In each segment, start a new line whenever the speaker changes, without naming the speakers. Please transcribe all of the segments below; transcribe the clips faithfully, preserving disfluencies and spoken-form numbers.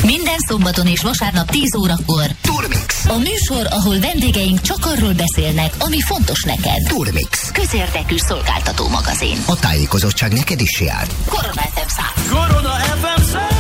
Minden szombaton és vasárnap tíz órakor
Turmix.
A műsor, ahol vendégeink csak arról beszélnek, ami fontos neked.
Turmix.
Közérdekű szolgáltató magazin.
A tájékozottság neked is jár.
Korona ef em száz.
Korona ef em száz.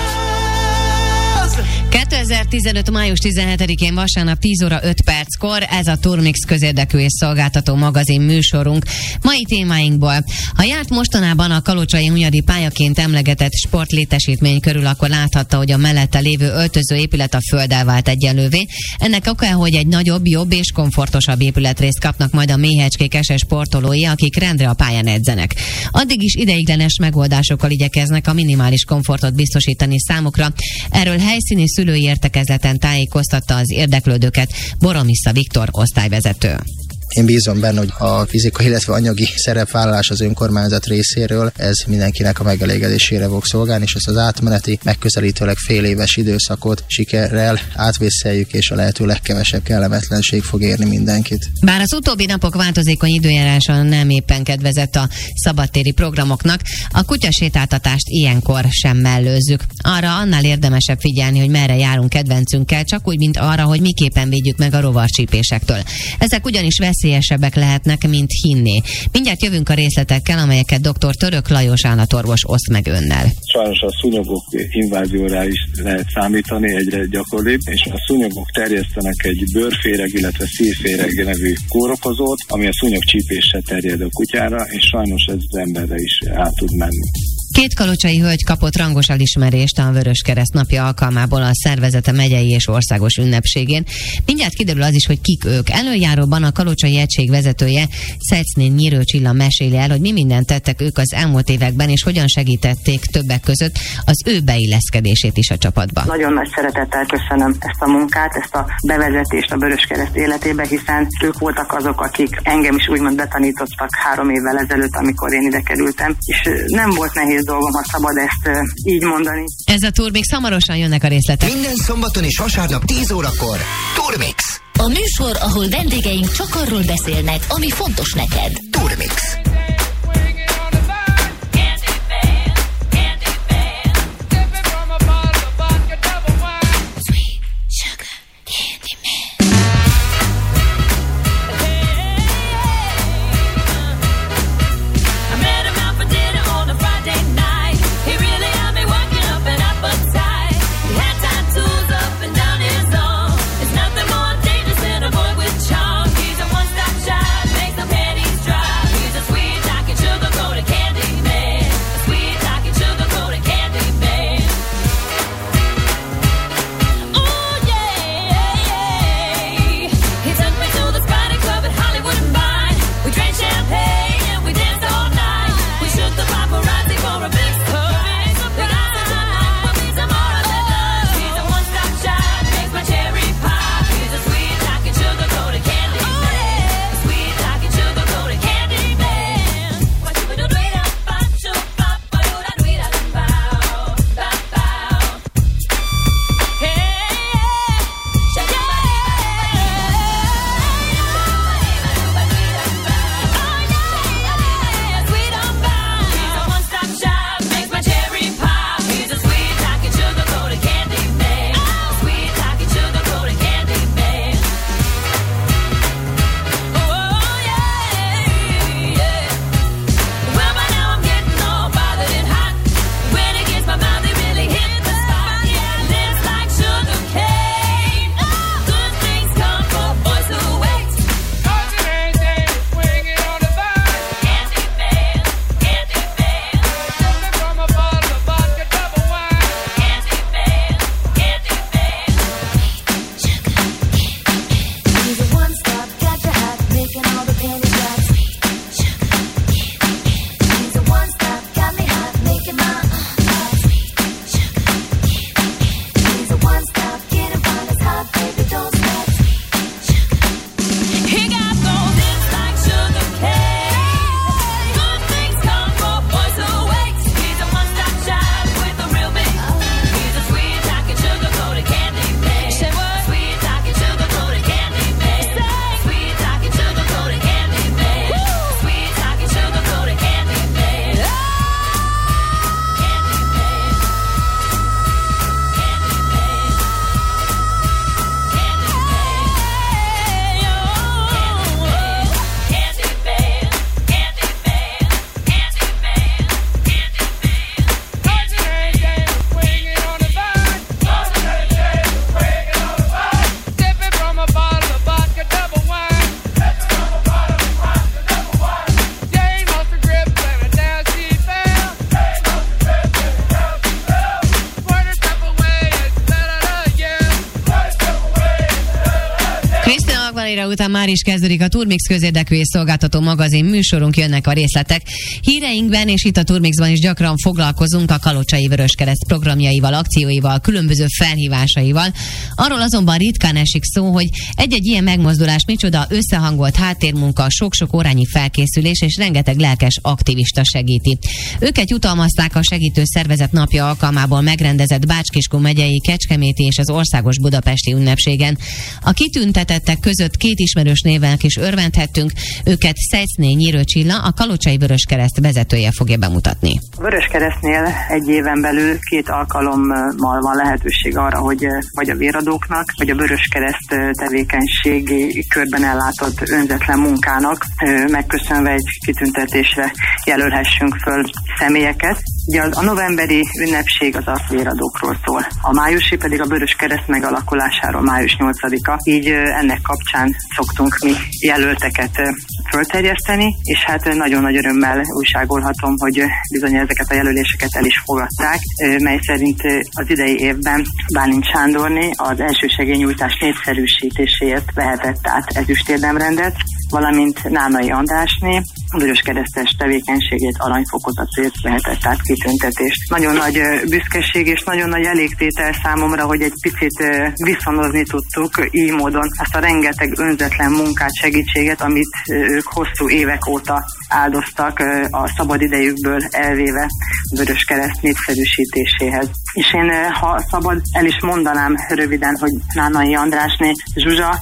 kétezer-tizenöt. május tizenhetedikén vasárnap tíz óra öt perckor ez a Turmix közérdekű és szolgáltató magazin műsorunk. Mai témáinkból: ha járt mostanában a kalocsai Hunyadi pályaként emlegetett sportlétesítmény körül, akkor láthatta, hogy a mellette lévő öltöző épület a földdel vált egyenlővé. Ennek oka, hogy egy nagyobb, jobb és komfortosabb épületrészt kapnak majd a méhecskék es es sportolói, akik rendre a pályán edzenek. Addig is ideiglenes megoldásokkal igyekeznek a minimális komfortot biztosítani számukra. Erről helyszíni szülői értekezleten tájékoztatta az érdeklődőket Boromissza Viktor osztályvezető.
Én bízom benne, hogy a fizikai, illetve anyagi szerepvállalás az önkormányzat részéről, ez mindenkinek a megelégedésére fog szolgálni, és ezt az átmeneti, megközelítőleg fél éves időszakot sikerrel átvészeljük, és a lehető legkevesebb kellemetlenség fog érni mindenkit.
Bár az utóbbi napok változékony időjárása nem éppen kedvezett a szabadtéri programoknak, a kutyasétáltatást ilyenkor sem mellőzzük. Arra annál érdemesebb figyelni, hogy merre járunk kedvencünkkel, csak úgy, mint arra, hogy miképpen védjük meg a rovarcsípésektől. Ezek ugyanis veszélyesebbek lehetnek, mint hinné. Mindjárt jövünk a részletekkel, amelyeket dr. Török Lajos állatorvos oszt meg önnel.
Sajnos a szúnyogok invázióra is lehet számítani, egyre gyakoribb, és a szúnyogok terjesztenek egy bőrféreg, illetve szívféreg nevű kórokozót, ami a szúnyog csípéssel terjed a kutyára, és sajnos ez az emberre is át tud menni.
Két kalocsai hölgy kapott rangos elismerést a Vöröskereszt napja alkalmából a szervezete megyei és országos ünnepségén. Mindjárt kiderül az is, hogy kik ők. Előjáróban a kalocsai egység vezetője, Szecnén Nyírő Csilla meséli el, hogy mi mindent tettek ők az elmúlt években, és hogyan segítették többek között az ő beilleszkedését is a csapatba.
Nagyon nagy szeretettel köszönöm ezt a munkát, ezt a bevezetést a Vöröskereszt életébe, hiszen ők voltak azok, akik engem is úgymond betanítottak három évvel ezelőtt, amikor én ide kerültem, és nem volt nehéz dolgom, ha szabad ezt uh, így mondani.
Ez a Turmix, hamarosan jönnek a részletek.
Minden szombaton és vasárnap tíz órakor Turmix.
A műsor, ahol vendégeink csak arról beszélnek, ami fontos neked.
Turmix.
Sweet
Dalira után már is kezdődik a Turmix közérdekű és szolgáltató magazin műsorunk, jönnek a részletek. Híreinkben és itt a Turmixban is gyakran foglalkozunk a Kalocsai Vöröskereszt programjaival, akcióival, különböző felhívásaival. Arról azonban ritkán esik szó, hogy egy-egy ilyen megmozdulás micsoda összehangolt háttérmunka, sok-sok órányi felkészülés és rengeteg lelkes aktivista segíti. Őket jutalmazták a segítő szervezet napja alkalmából megrendezett Bács-Kiskun megyei, Kecskeméti és az országos budapesti ünnepségen. A kitüntetettek között két ismerős névvel is örvendhettünk, őket Szejcné Nyírő Csilla, a Kalocsai Vöröskereszt vezetője fogja bemutatni.
A Vöröskeresztnél egy éven belül két alkalommal van lehetőség arra, hogy vagy a véradóknak, vagy a Vöröskereszt tevékenységi körben ellátott önzetlen munkának megköszönve egy kitüntetésre jelölhessünk föl személyeket. Ugye a novemberi ünnepség az a véradókról szól. A májusi pedig a Vöröskereszt megalakulásáról, május nyolcadika. Így ennek kapcsán szoktunk mi jelölteket fölterjeszteni, és hát nagyon nagy örömmel újságolhatom, hogy bizony ezeket a jelöléseket el is fogadták, mely szerint az idei évben Bálint Sándorné az elsősegélynyújtás népszerűsítéséért vehetett át ezüstérdemrendet, valamint Nánai Andrásné a vöröskeresztes tevékenységét aranyfokozatért vehetett át kitüntetést. Nagyon nagy büszkeség és nagyon nagy elégtétel számomra, hogy egy picit viszonozni tudtuk így módon azt a rengeteg önzetlen munkát, segítséget, amit ők hosszú évek óta áldoztak a szabad idejükből elvéve a Vöröskereszt népszerűsítéséhez. És én, ha szabad, el is mondanám röviden, hogy Nánai Andrásné Zsuzsa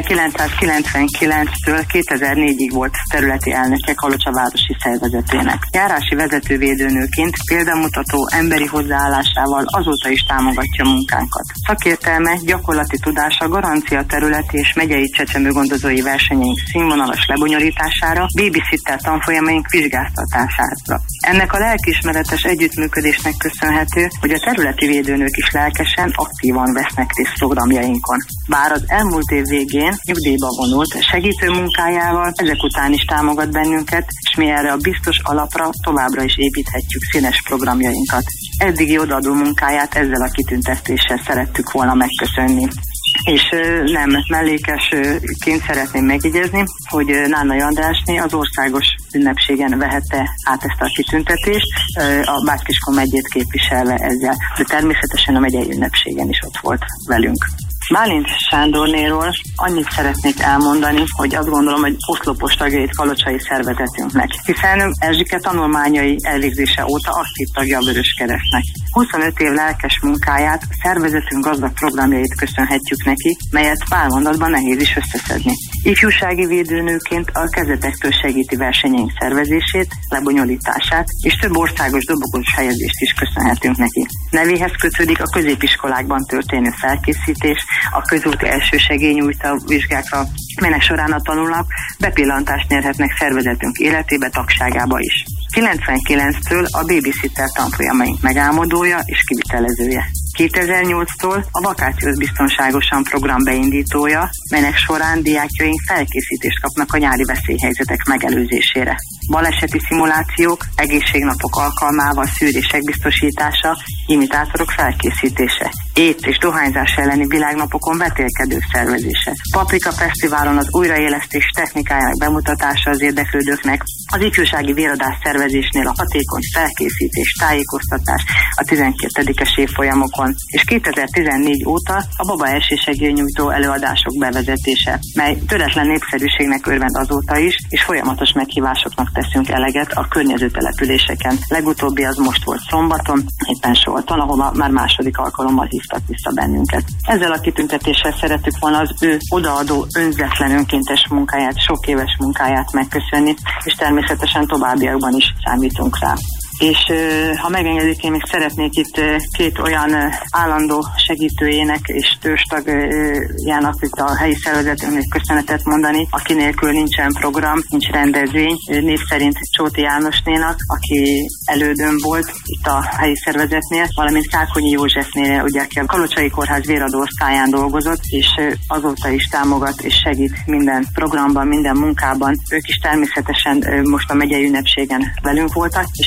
ezerkilencszázkilencvenkilenctől kétezer-négyig volt területi elnöke Kalocsa városi szervezetének. Járási vezetővédőnőként példamutató emberi hozzáállásával azóta is támogatja munkánkat. Szakértelme, gyakorlati tudása garancia területi és megyei csecsemőgondozói versenyeink színvonalas lebonyolítására, babysitter tanfolyamaink vizsgáztatására. Ennek a lelkiismeretes együttműködésnek köszönhető, hogy a területi védőnők is lelkesen, aktívan vesznek részt programjainkon. Bár az elmúlt év végén nyugdíjba vonult, segítő munkájával ezek után is támogat bennünket, és mi erre a biztos alapra továbbra is építhetjük színes programjainkat. Eddigi odaadó munkáját ezzel a kitüntetéssel szerettük volna megköszönni. És nem mellékesként szeretném megjegyezni, hogy Nánai Andrásné az országos ünnepségen vehette át ezt a kitüntetést, a Bács-Kiskun megyét képviselve ezzel, de természetesen a megyei ünnepségen is ott volt velünk. Bálint Sándornéról annyit szeretnék elmondani, hogy azt gondolom, hogy oszlopos tagjait kalocsai szervezetünknek, hiszen Erzsike tanulmányai elvégzése óta aktív tagja a Vöröskeresztnek. huszonöt év lelkes munkáját, szervezetünk gazdag programjait köszönhetjük neki, melyet pár mondatban nehéz is összeszedni. Ifjúsági védőnőként a kezdetektől segíti versenyeink szervezését, lebonyolítását, és több országos dobogós helyezést is köszönhetünk neki. Nevéhez kötődik a középiskolákban történő felkészítés, a közúti elsősegélynyújtó vizsgákra, melynek során a tanulók bepillantást nyerhetnek szervezetünk életébe, tagságába is. kilencvenkilenctől a babysitter tanfolyamaink megálmodója és kivitelezője. kétezer-nyolctól a Vakációt biztonságosan program beindítója, melynek során diákjaink felkészítést kapnak a nyári veszélyhelyzetek megelőzésére. Baleseti szimulációk, egészségnapok alkalmával szűrések biztosítása, imitátorok felkészítése, étsz és dohányzás elleni világnapokon vetélkedők szervezése, Paprika Fesztiválon az újraélesztés technikájának bemutatása az érdeklődőknek, az ifjúsági véradás szervezésnél a hatékony felkészítés, tájékoztatás a tizenkettedikes évfolyamokon, és kétezer-tizennégy óta a baba elsősegélynyújtó előadások bevezetése, mely töretlen népszerűségnek örvend azóta is, és folyamatos meghívásoknak teszünk eleget a környező településeken. Legutóbbi az most volt szombaton, éppen Solton, ahova már második alkalommal hívtak vissza bennünket. Ezzel a kitüntetéssel szerettük volna az ő odaadó önzetlen önkéntes munkáját, sok éves munkáját megköszönni, és természetesen továbbiakban is számítunk rá. És ha megengedik, én még szeretnék itt két olyan állandó segítőjének és törzstagjának itt a helyi szervezetünknek köszönetet mondani, aki nélkül nincsen program, nincs rendezvény. Név szerint Csóti Jánosnénak, aki elődön volt itt a helyi szervezetnél, valamint Kákonyi Józsefnél, ugye, aki a Kalocsai Kórház véradó osztályán dolgozott, és azóta is támogat és segít minden programban, minden munkában. Ők is természetesen most a megyei ünnepségen velünk voltak, és ők is már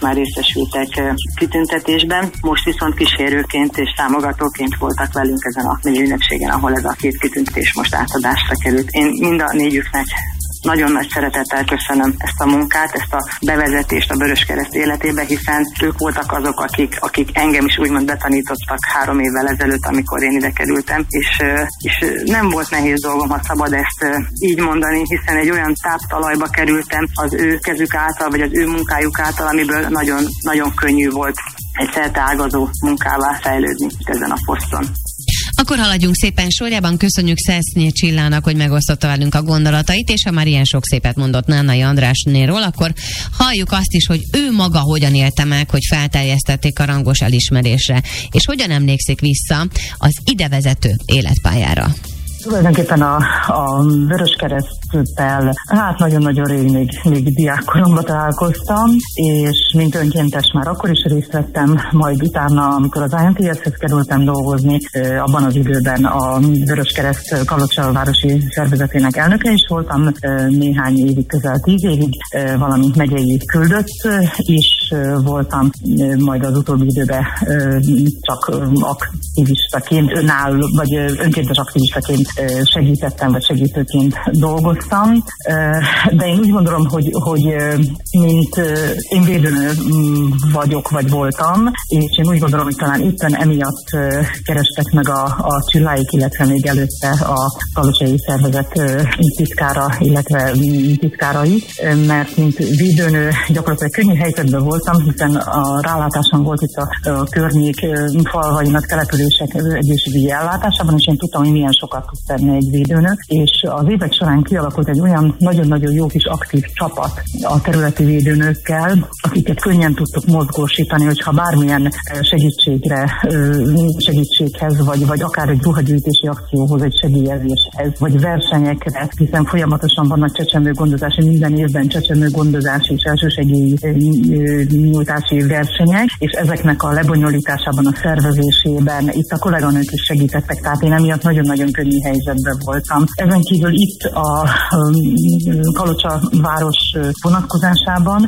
már részesültek kitüntetésben, most viszont kísérőként és támogatóként voltak velünk ezen a ünnepségen, ahol ez a két kitüntetés most átadásra került. Én mind a négyüknek nagyon nagy szeretettel köszönöm ezt a munkát, ezt a bevezetést a Vöröskereszt életébe, hiszen ők voltak azok, akik, akik engem is úgymond betanítottak három évvel ezelőtt, amikor én ide kerültem, és, és nem volt nehéz dolgom, ha szabad ezt így mondani, hiszen egy olyan táptalajba kerültem az ő kezük által, vagy az ő munkájuk által, amiből nagyon, nagyon könnyű volt egy szerteágazó munkává fejlődni ezen a poszton.
Akkor haladjunk szépen sorjában, köszönjük Szesznyé Csillának, hogy megosztotta velünk a gondolatait, és ha már ilyen sok szépet mondott Nándai Andrásnéról, akkor halljuk azt is, hogy ő maga hogyan élte meg, hogy felterjesztették a rangos elismerésre, és hogyan emlékszik vissza az idevezető életpályára.
Tulajdonképpen a, a Vöröskereszttel, hát nagyon-nagyon rég még, még diákkoromban találkoztam, és mint önkéntes már akkor is részt vettem, majd utána, amikor az i en té es-hez kerültem dolgozni, abban az időben a Vöröskereszt Kalocsa városi szervezetének elnöke is voltam, néhány évig, közel tíz évig, valamint megyei küldött is voltam, majd az utóbbi időben csak aktivistaként, önálló, vagy önkéntes aktivistaként segítettem, vagy segítőként dolgoztam, de én úgy gondolom, hogy, hogy mint én védőnő vagyok, vagy voltam, és én úgy gondolom, hogy talán éppen emiatt kerestek meg a, a Csilláik, illetve még előtte a kalocsai szervezet titkára, illetve titkárai, mert mint védőnő gyakorlatilag könnyű helyzetben voltam, hiszen a rálátásom volt itt a, a környék falvainak, települések egészségügyi ellátásában, és én tudtam, hogy milyen sokat tud tenni egy védőnök, és az évek során kialakult egy olyan nagyon-nagyon jó kis aktív csapat a területi védőnökkel, akiket könnyen tudtuk mozgósítani, hogyha bármilyen segítségre, segítséghez, vagy, vagy akár egy ruhagyűjtési akcióhoz, egy segélyezéshez, vagy versenyekre, hiszen folyamatosan vannak csecsemőgondozási, minden évben csecsemőgondozási és elsősegély nyújtási versenyek, és ezeknek a lebonyolításában, a szervezésében itt a kolléganők is segítettek, tehát én emiatt nagyon-nagyon könnyű helyzetben voltam. Ezen kívül itt a Kalocsa város vonatkozásában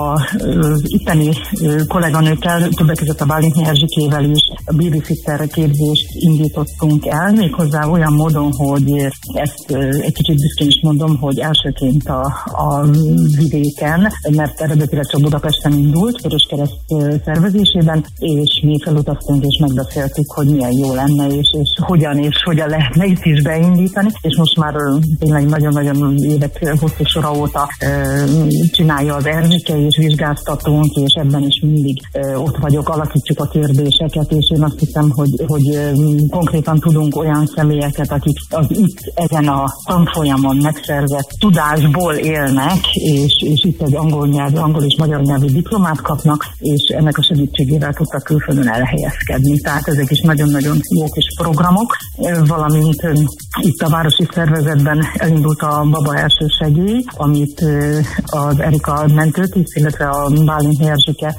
az itteni kolléganőkkel, többek között a Bálintné Erzsikével is a babysitter képzést indítottunk el, méghozzá olyan módon, hogy ezt egy kicsit büszkén is mondom, hogy elsőként a, a vidéken, mert eredetileg csak Budapesten indult, Vöröskereszt szervezésében, és mi felutaztunk és megbeszéltük, hogy milyen jó lenne, és, és hogyan és hogyan lehetne itt is beindítani, és most már tényleg nagyon-nagyon évek hosszú sora óta e, csinálja az Erzsike, és vizsgáztatunk, és ebben is mindig e, ott vagyok, alakítjuk a kérdéseket, és én azt hiszem, hogy, hogy e, konkrétan tudunk olyan személyeket, akik az itt ezen a tanfolyamon megszerzett tudásból élnek, és, és itt egy angol nyelv, angol és magyar nyelvű diplomát kapnak, és ennek a segítségével tudtak külföldön elhelyezkedni. Tehát ezek is nagyon-nagyon jó kis programok, valamint itt a városi szervezetben elindult a Baba első segély, amit az Erika mentőtiszt, illetve a Bálintné Erzsike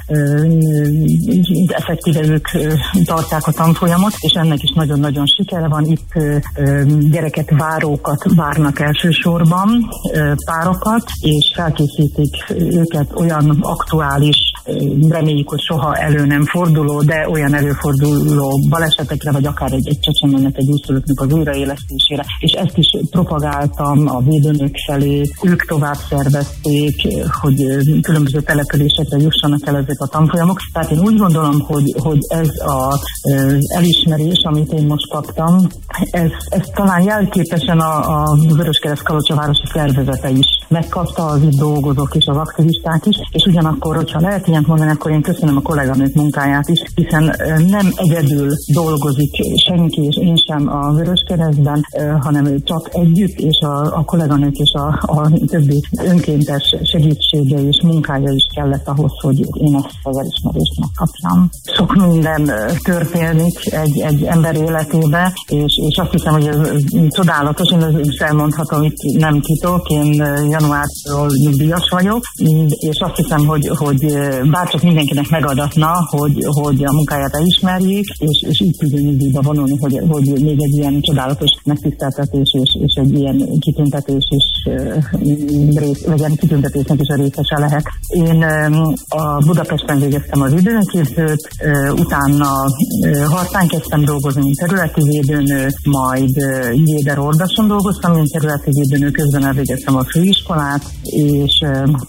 effektíve ők tartják a tanfolyamot, és ennek is nagyon-nagyon sikere van. Itt gyereket várókat várnak elsősorban, párokat, és felkészítik őket olyan aktuális, reméljük, hogy soha elő nem forduló, de olyan előforduló balesetekre, vagy akár egy, egy csecsemőnek, egy újszülöttnek az újraélesztésére, és ezt is propagáltam a védőnők felé, ők tovább szervezték, hogy különböző településekre jussanak el ezek a tanfolyamok. Tehát én úgy gondolom, hogy, hogy ez az elismerés, amit én most kaptam, ez, ez talán jelképesen a, a Vöröskereszt Kalocsa városi szervezete is megkapta, az itt dolgozók és az aktivisták is, és ugyanakkor, hogyha lehet ilyent mondani, akkor én köszönöm a kolléganők munkáját is, hiszen nem egyedül dolgozik senki, és én sem a Vöröskeresztben, hanem csak együtt, és a, a kolléganők és a, a többi önkéntes segítsége és munkája is kellett ahhoz, hogy én ezt az elismerést megkapjam. Sok minden történik egy, egy ember életébe, és, és azt hiszem, hogy ez csodálatos, én ezt elmondhatom, itt nem titok, én januártól nyugdíjas vagyok, és azt hiszem, hogy, hogy bárcsak mindenkinek megadatna, hogy, hogy a munkáját elismerjék, és, és így tudjon nyugdíjba vonulni, hogy, hogy még egy ilyen csodálatos megtiszteltetés és, és egy ilyen kitüntetés is rész, vagy ilyen kitüntetésnek is a részese lehet. Én a Budapesten végeztem az védőnőképzőt, utána Hartán kezdtem dolgozni, mint területi védőnő, majd Géder-Ordason dolgoztam, mint területi védőnő, közben elvégeztem a főiskolát, és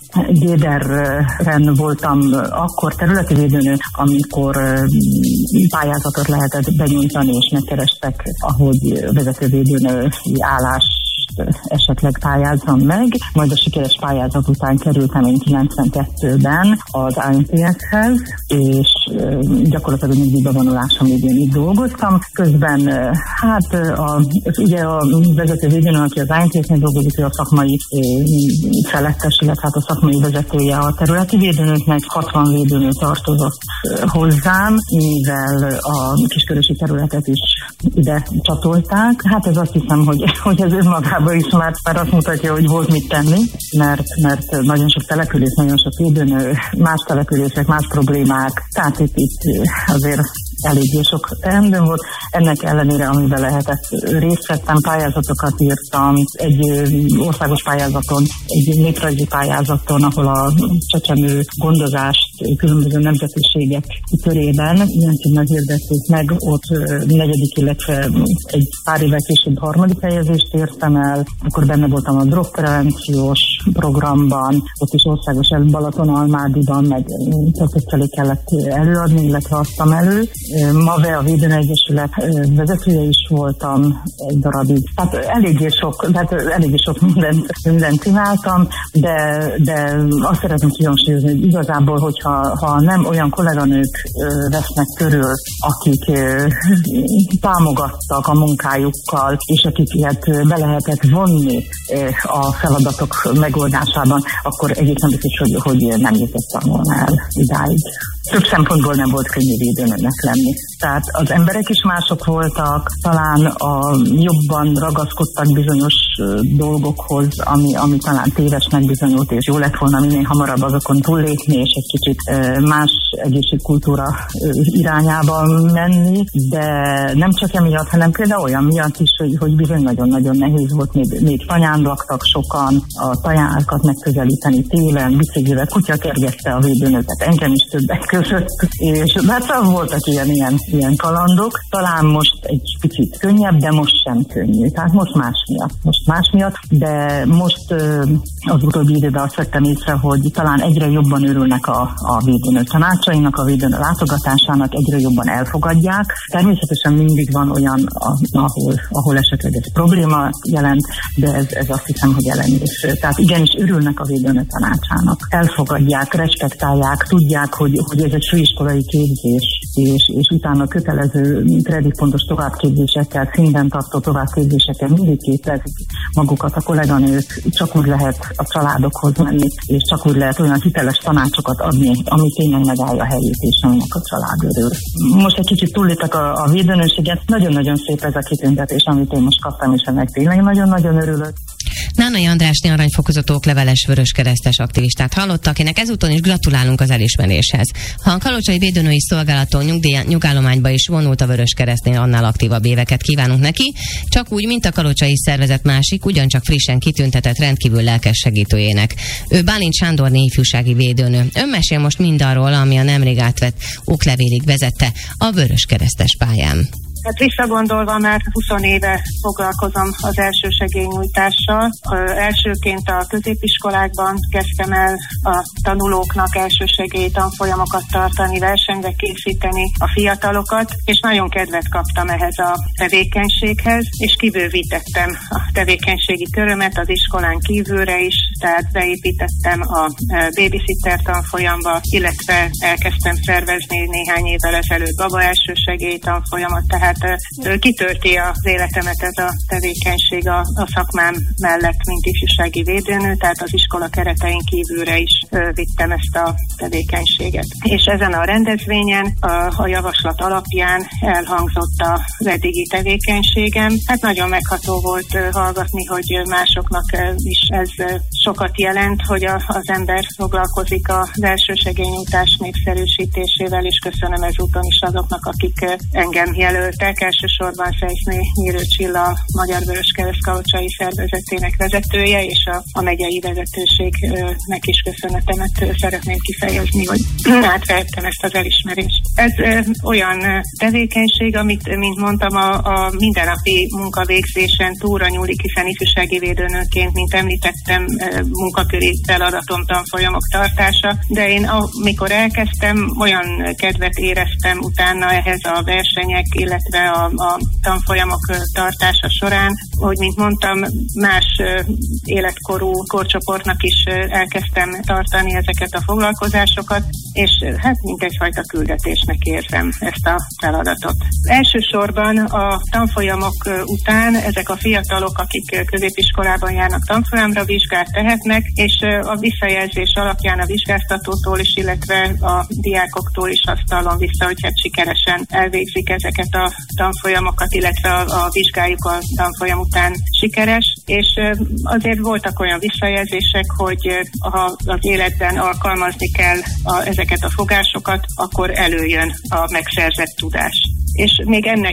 Géderen voltam akkor területi védőnő, amikor pályázatot lehetett benyújtani, és megkerestek, ahogy vezetővédőnő állás esetleg pályázzam meg, majd a sikeres pályázat után kerültem én kilencvenkettőben az á en pé es-hez, és gyakorlatilag a nyugdíjba vonulásom végén itt dolgoztam. Közben hát a, ugye a vezető védőnő, aki az á en pé es-nél dolgozik, ő a szakmai felettes, illetve hát a szakmai vezetője a területi védőnőknek, hatvan védőnő tartozott hozzám, mivel a kiskörösi területet is ide csatolták. Hát ez azt hiszem, hogy, hogy ez önmagában is már, már azt mutatja, hogy volt mit tenni, mert, mert nagyon sok település, nagyon sok védőnő, más települések, más problémák, tehát itt, itt azért eléggé sok teendőm volt. Ennek ellenére, amiben lehetett, részt vettem, pályázatokat írtam, egy országos pályázaton, egy néprajzi pályázaton, ahol a csecsemő gondozást különböző nemzetiségek körében ilyen címmel hirdették meg, ott negyedik, illetve egy pár évvel később harmadik helyezést értem el, akkor benne voltam a drogprevenciós programban, ott is országos Balatonalmádiban, meg többször kellett előadni, illetve adtam elő. MAVE, a Védőnő Egyesület vezetője is voltam egy darabig. Tehát eléggé sok, tehát eléggé sok mindent, mindent csináltam, de, de azt szeretném kihangsúlyozni, hogy igazából, hogyha ha nem olyan kolléganők vesznek körül, akik támogattak a munkájukkal, és akiket be lehetett vonni a feladatok megoldásában, akkor egészen biztos, hogy, hogy nem jutottam volna el idáig. Több szempontból nem volt könnyű védőnőnek lenni. Tehát az emberek is mások voltak, talán a jobban ragaszkodtak bizonyos dolgokhoz, ami, ami talán tévesnek bizonyult, és jó lett volna minél hamarabb azokon túllépni, és egy kicsit más egészségkultúra irányába menni, de nem csak emiatt, hanem például olyan miatt is, hogy, hogy bizony nagyon-nagyon nehéz volt, még, még tanyán laktak sokan, a tanyákat megközelíteni télen, biciklivel, kutya kergette a védőnőket, engem is többek között, és hát voltak ilyen, ilyen, ilyen kalandok. Talán most egy picit könnyebb, de most sem könnyű. Tehát most más miatt, most más miatt, de most az utóbbi időben azt vettem észre, hogy talán egyre jobban örülnek a, a védőnő tanácsainak, a védőnő látogatásának, egyre jobban elfogadják. Természetesen mindig van olyan, ahol, ahol esetleg ez probléma jelent, de ez, ez azt hiszem, hogy ellenőrz. Tehát igenis örülnek a védőnő tanácsának. Elfogadják, respektálják, tudják, hogy, hogy ez egy főiskolai képzés, és, és utána kötelező kreditpontos továbbképzésekkel, szinten tartó továbbképzésekkel mindig képezik magukat a kolléganők, csak úgy lehet a családokhoz menni, és csak úgy lehet olyan hiteles tanácsokat adni, ami tényleg megállja a helyét, és aminek a család örül. Most egy kicsit túllépek a, a védőnőséget, nagyon-nagyon szép ez a kitüntetés, amit én most kaptam, és ennek tényleg nagyon-nagyon örülök.
Nánai Andrásné aranyfokozott okleveles vöröskeresztes aktivistát hallottak, akinek ezúton is gratulálunk az elismeréshez. Ha a Kalocsai Védőnői Szolgálaton nyugdíj, nyugállományba is vonult a Vöröskeresztnél, annál aktívabb éveket kívánunk neki, csak úgy, mint a kalocsai szervezet másik, ugyancsak frissen kitüntetett rendkívül lelkes segítőjének. Ő Bálint Sándorné ifjúsági védőnő. Ön mesél most mindarról, ami a nemrég átvett oklevélig vezette a vöröskeresztes pályán.
Hát visszagondolva már húsz éve foglalkozom az elsősegélynyújtással. Elsőként a középiskolákban kezdtem el a tanulóknak elsősegély tanfolyamokat tartani, versenyre készíteni a fiatalokat, és nagyon kedvet kaptam ehhez a tevékenységhez, és kibővítettem a tevékenységi körömet az iskolán kívülre is, tehát beépítettem a babysitter tanfolyamba, illetve elkezdtem szervezni néhány évvel ezelőtt baba elsősegély tanfolyamat, tehát tehát kitölti az életemet ez a tevékenység a, a szakmám mellett, mint ifjúsági védőnő, tehát az iskola keretein kívülre is vittem ezt a tevékenységet. És ezen a rendezvényen a, a javaslat alapján elhangzott az eddigi tevékenységem. Hát nagyon megható volt hallgatni, hogy másoknak is ez sokat jelent, hogy a, az ember foglalkozik az elsősegélynyújtás népszerűsítésével, és köszönöm ezúton is azoknak, akik engem jelöltek. Elsősorban Szejszné Nyírő Csilla, Magyar Vöröskereszt kalocsai szervezetének vezetője, és a, a megyei vezetőségnek is köszönetemet szeretném kifejezni, hogy átvehettem ezt az elismerést. Ez ö, olyan tevékenység, amit, mint mondtam, a, a mindennapi munkavégzésen túlra nyúlik, hiszen ifjúsági védőnőként, mint említettem, munkaköri feladatom tanfolyamok tartása, de én amikor elkezdtem, olyan kedvet éreztem utána ehhez a versenyek, illetve a, a tanfolyamok tartása során, hogy mint mondtam, más életkorú korcsoportnak is elkezdtem tartani ezeket a foglalkozásokat, és hát mint egyfajta küldetésnek érzem ezt a feladatot. Elsősorban a tanfolyamok után ezek a fiatalok, akik középiskolában járnak tanfolyamra, vizsgát tehetnek, és a visszajelzés alapján a vizsgáztatótól is, illetve a diákoktól is azt hallom vissza, hogy hát sikeresen elvégzik ezeket a tanfolyamokat, illetve a, a vizsgájuk a tanfolyam után sikeres, és azért voltak olyan visszajelzések, hogy ha az életben alkalmazni kell a, ezeket a fogásokat, akkor előjön a megszerzett tudás. És még ennek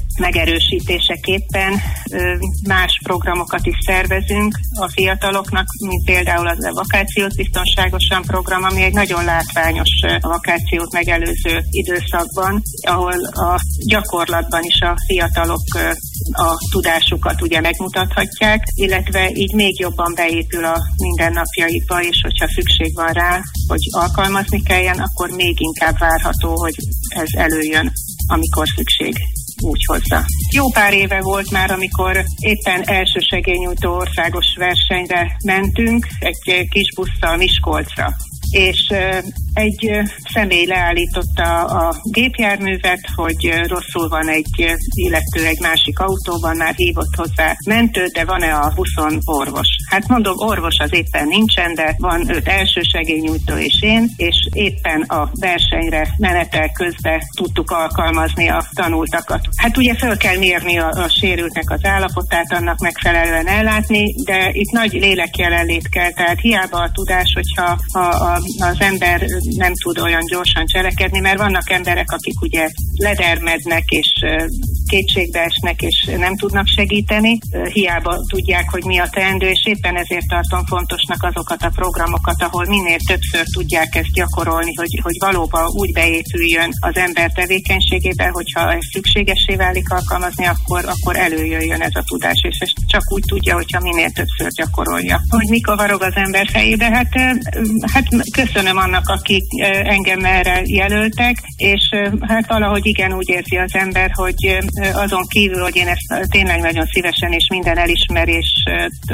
megerősítéseképpen más programokat is szervezünk a fiataloknak, mint például az a Vakációt biztonságosan program, ami egy nagyon látványos vakációt megelőző időszakban, ahol a gyakorlatban is a fiatalok a tudásukat ugye megmutathatják, illetve így még jobban beépül a mindennapjaikba, és hogyha szükség van rá, hogy alkalmazni kelljen, akkor még inkább várható, hogy ez előjön, amikor szükség úgy hozza. Jó pár éve volt már, amikor éppen elsősegélynyújtó országos versenyre mentünk, egy kis busszal Miskolcra, és egy személy leállította a gépjárművet, hogy rosszul van egy illető egy másik autóban, már hívott hozzá mentő, de van-e a buszon orvos? Hát mondom, orvos az éppen nincsen, de van öt elsősegélynyújtó és én, és éppen a versenyre menetel közben tudtuk alkalmazni a tanultakat. Hát ugye föl kell mérni a, a sérültnek az állapotát, annak megfelelően ellátni, de itt nagy lélekjelenlét kell, tehát hiába a tudás, hogyha a, a, az ember nem tud olyan gyorsan cselekedni, mert vannak emberek, akik ugye ledermednek és kétségbe esnek, és nem tudnak segíteni, hiába tudják, hogy mi a teendő, és éppen ezért tartom fontosnak azokat a programokat, ahol minél többször tudják ezt gyakorolni, hogy, hogy valóban úgy beépüljön az ember tevékenységébe, hogyha ez szükségessé válik alkalmazni, akkor, akkor előjöjjön ez a tudás, és ezt csak úgy tudja, hogyha minél többször gyakorolja. Hogy mi kavarog az ember fejébe, hát, hát köszönöm annak, akik engem erre jelöltek, és hát valahogy igen úgy érzi az ember, hogy azon kívül, hogy én ezt tényleg nagyon szívesen és minden elismerést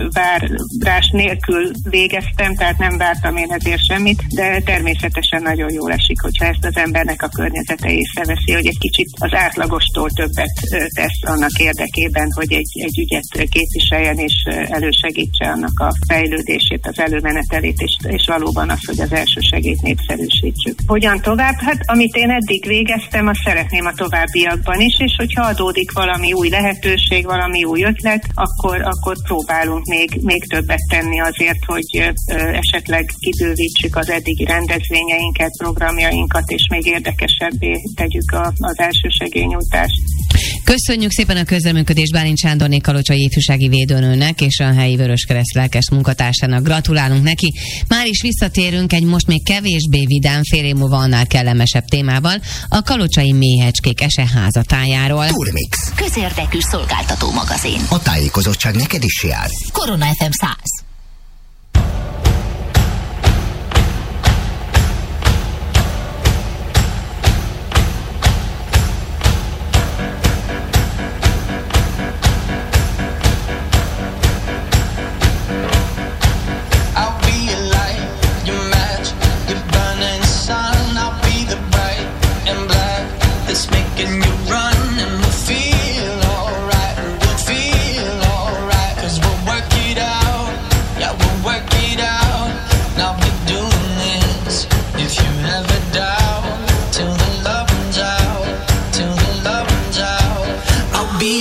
várás nélkül végeztem, tehát nem vártam én ezért semmit, de természetesen nagyon jól esik, hogyha ezt az embernek a környezete észreveszi, hogy egy kicsit az átlagostól többet tesz annak érdekében, hogy egy, egy ügyet képviseljen és elősegítse annak a fejlődését, az előmenetelét, és, és valóban az, hogy az elsősegélyt népszerűsítsük. Hogyan tovább? Hát amit én eddig végeztem, azt szeretném a továbbiakban is, és hogyha adódik valami új lehetőség, valami új ötlet, akkor, akkor próbálunk még, még többet tenni azért, hogy ö, esetleg kibővítsük az eddigi rendezvényeinket, programjainkat, és még érdekesebbé tegyük a, az elsősegélynyújtást.
Köszönjük szépen a közreműködést Bálint Sándorné kalocsai ifjúsági védőnőnek és a helyi Vöröskereszt lelkes munkatársának. Gratulálunk neki. Már is visszatérünk egy most még kevésbé vidám, fél év múlva annál kellemesebb témával, a kalocsai méhecskék eseházatájáról.
Turmix.
Közérdekű szolgáltató magazin.
A tájékozottság neked is jár.
Korona ef em száz.
It's making you run and feel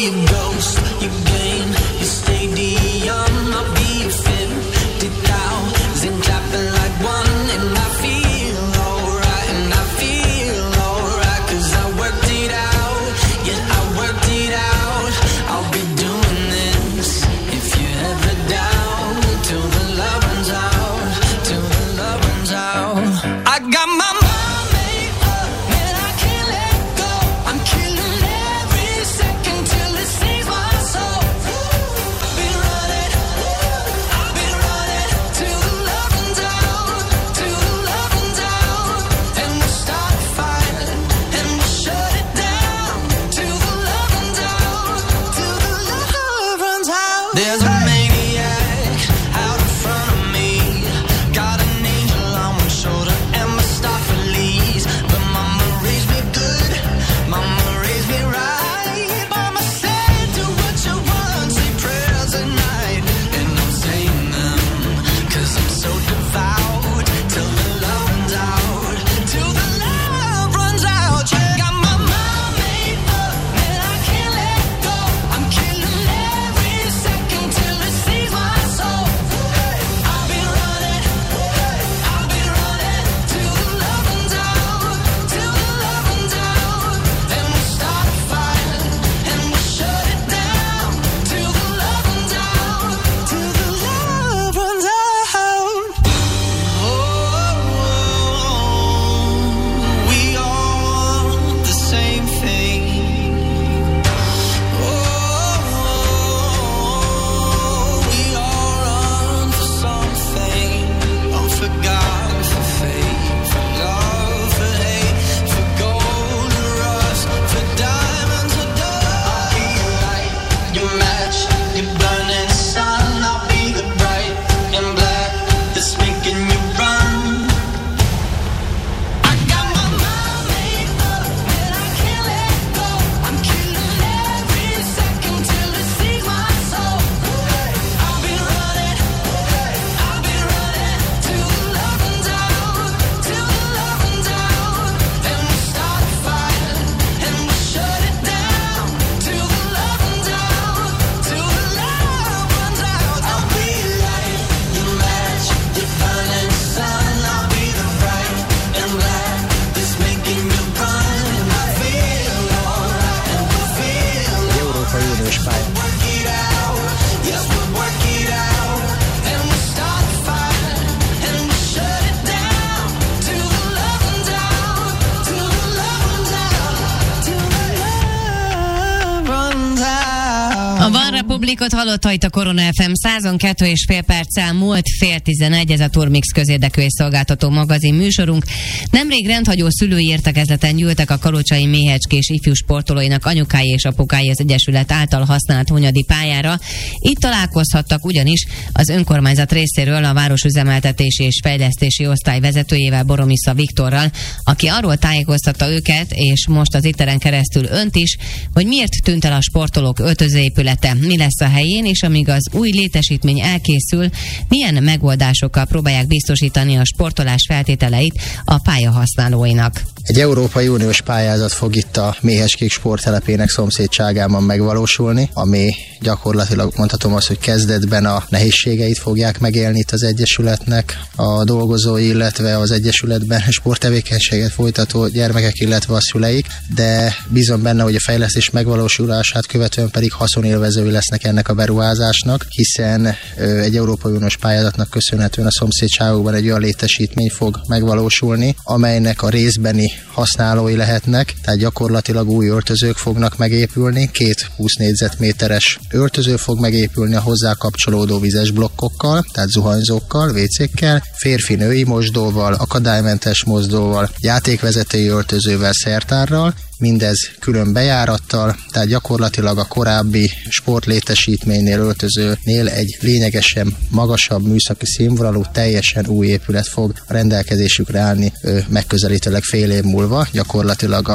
Republikot hallotta itt a Korona ef em százon kettő és fél perccel múlt fél tizenegy, ez a Turmix közérdekű és szolgáltató magazin műsorunk. Nemrég rendhagyó szülői értekezleten gyűltek a kalocsai méhecskés ifjú sportolóinak anyukái és apukái az Egyesület által használt hunyadi pályára. Itt találkozhattak ugyanis az önkormányzat részéről a városüzemeltetési és fejlesztési osztály vezetőjével, Boromissza Viktorral, aki arról tájékoztatta őket, és most az itteren keresztül önt is, hogy miért tűnt el a sportolók öltözőépülete, mi lesz a helyén, és amíg az új létesítmény elkészül, milyen megoldásokkal próbálják biztosítani a sportolás feltételeit a pályahasználóinak.
Egy Európai Uniós pályázat fog itt a Méheskék sporttelepének szomszédságában megvalósulni, ami gyakorlatilag mondhatom azt, hogy kezdetben a nehézségeit fogják megélni itt az Egyesületnek a dolgozói, illetve az Egyesületben sporttevékenységet folytató gyermekek, illetve a szüleik, de bízom benne, hogy a fejlesztés megvalósulását követően pedig haszonélvezői lesznek ennek a beruházásnak, hiszen egy Európai Uniós pályázatnak köszönhetően a szomszédságokban egy olyan létesítmény fog megvalósulni, amelynek a részbeni használói lehetnek, tehát gyakorlatilag új öltözők fognak megépülni, két húsz négyzetméteres öltöző fog megépülni a hozzá kapcsolódó vizes blokkokkal, tehát zuhanyzókkal, vécékkel, férfi-női mosdóval, akadálymentes mosdóval, játékvezetői öltözővel, szertárral, mindez külön bejárattal, tehát gyakorlatilag a korábbi sportlétesítménynél, öltözőnél egy lényegesen magasabb műszaki színvonalú, teljesen új épület fog a rendelkezésükre állni megközelítőleg fél év múlva. Gyakorlatilag a